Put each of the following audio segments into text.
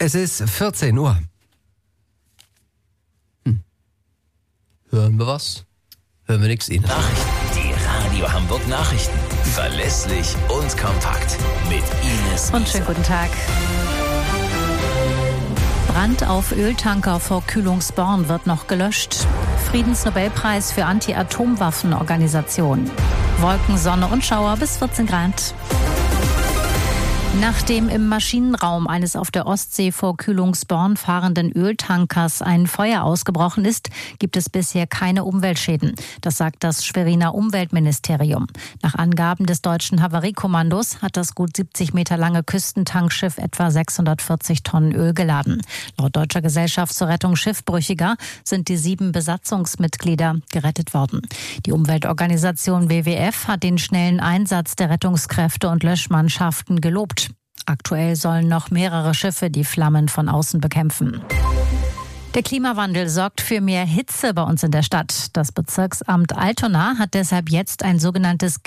Es ist 14 Uhr. Hören wir was? Hören wir nichts, Ines? Nachrichten. Die Radio Hamburg Nachrichten. Verlässlich und kompakt. Mit Ines Und schönen guten Tag. Brand auf Öltanker vor Kühlungsborn wird noch gelöscht. Friedensnobelpreis für Anti-Atomwaffen-Organisation. Wolken, Sonne und Schauer bis 14 Grad. Nachdem im Maschinenraum eines auf der Ostsee vor Kühlungsborn fahrenden Öltankers ein Feuer ausgebrochen ist, gibt es bisher keine Umweltschäden. Das sagt das Schweriner Umweltministerium. Nach Angaben des deutschen Havariekommandos hat das gut 70 Meter lange Küstentankschiff etwa 640 Tonnen Öl geladen. Laut Deutscher Gesellschaft zur Rettung Schiffbrüchiger sind die 7 Besatzungsmitglieder gerettet worden. Die Umweltorganisation WWF hat den schnellen Einsatz der Rettungskräfte und Löschmannschaften gelobt. Aktuell sollen noch mehrere Schiffe die Flammen von außen bekämpfen. Der Klimawandel sorgt für mehr Hitze bei uns in der Stadt. Das Bezirksamt Altona hat deshalb jetzt ein sogenanntes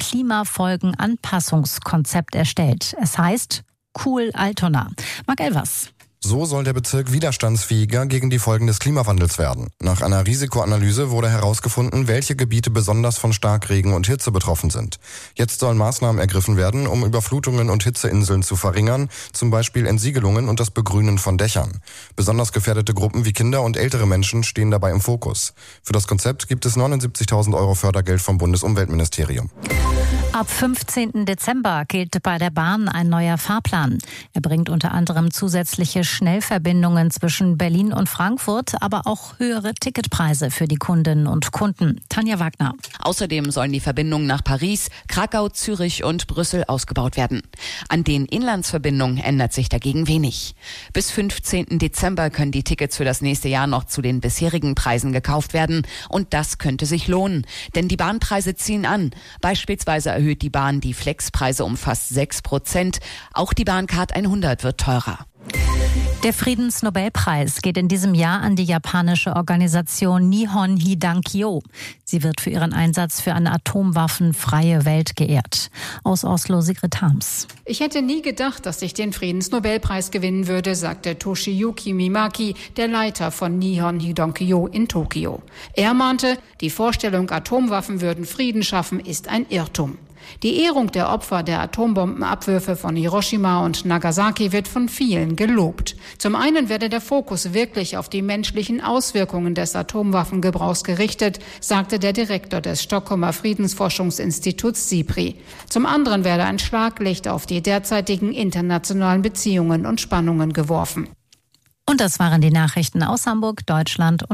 Klimafolgenanpassungskonzept erstellt. Es heißt Cool Altona. Marc Elvers. So soll der Bezirk widerstandsfähiger gegen die Folgen des Klimawandels werden. Nach einer Risikoanalyse wurde herausgefunden, welche Gebiete besonders von Starkregen und Hitze betroffen sind. Jetzt sollen Maßnahmen ergriffen werden, um Überflutungen und Hitzeinseln zu verringern, zum Beispiel Entsiegelungen und das Begrünen von Dächern. Besonders gefährdete Gruppen wie Kinder und ältere Menschen stehen dabei im Fokus. Für das Konzept gibt es 79.000 € Fördergeld vom Bundesumweltministerium. Ab 15. Dezember gilt bei der Bahn ein neuer Fahrplan. Er bringt unter anderem zusätzliche Schnellverbindungen zwischen Berlin und Frankfurt, aber auch höhere Ticketpreise für die Kundinnen und Kunden. Tanja Wagner. Außerdem sollen die Verbindungen nach Paris, Krakau, Zürich und Brüssel ausgebaut werden. An den Inlandsverbindungen ändert sich dagegen wenig. Bis 15. Dezember können die Tickets für das nächste Jahr noch zu den bisherigen Preisen gekauft werden. Und das könnte sich lohnen, denn die Bahnpreise ziehen an. Beispielsweise erhöht die Bahn die Flexpreise um fast 6%. Auch die Bahncard 100 wird teurer. Der Friedensnobelpreis geht in diesem Jahr an die japanische Organisation Nihon Hidankyo. Sie wird für ihren Einsatz für eine atomwaffenfreie Welt geehrt. Aus Oslo, Sigrid Harms. Ich hätte nie gedacht, dass ich den Friedensnobelpreis gewinnen würde, sagte Toshiyuki Mimaki, der Leiter von Nihon Hidankyo in Tokio. Er mahnte, die Vorstellung, Atomwaffen würden Frieden schaffen, ist ein Irrtum. Die Ehrung der Opfer der Atombombenabwürfe von Hiroshima und Nagasaki wird von vielen gelobt. Zum einen werde der Fokus wirklich auf die menschlichen Auswirkungen des Atomwaffengebrauchs gerichtet, sagte der Direktor des Stockholmer Friedensforschungsinstituts SIPRI. Zum anderen werde ein Schlaglicht auf die derzeitigen internationalen Beziehungen und Spannungen geworfen. Und das waren die Nachrichten aus Hamburg, Deutschland und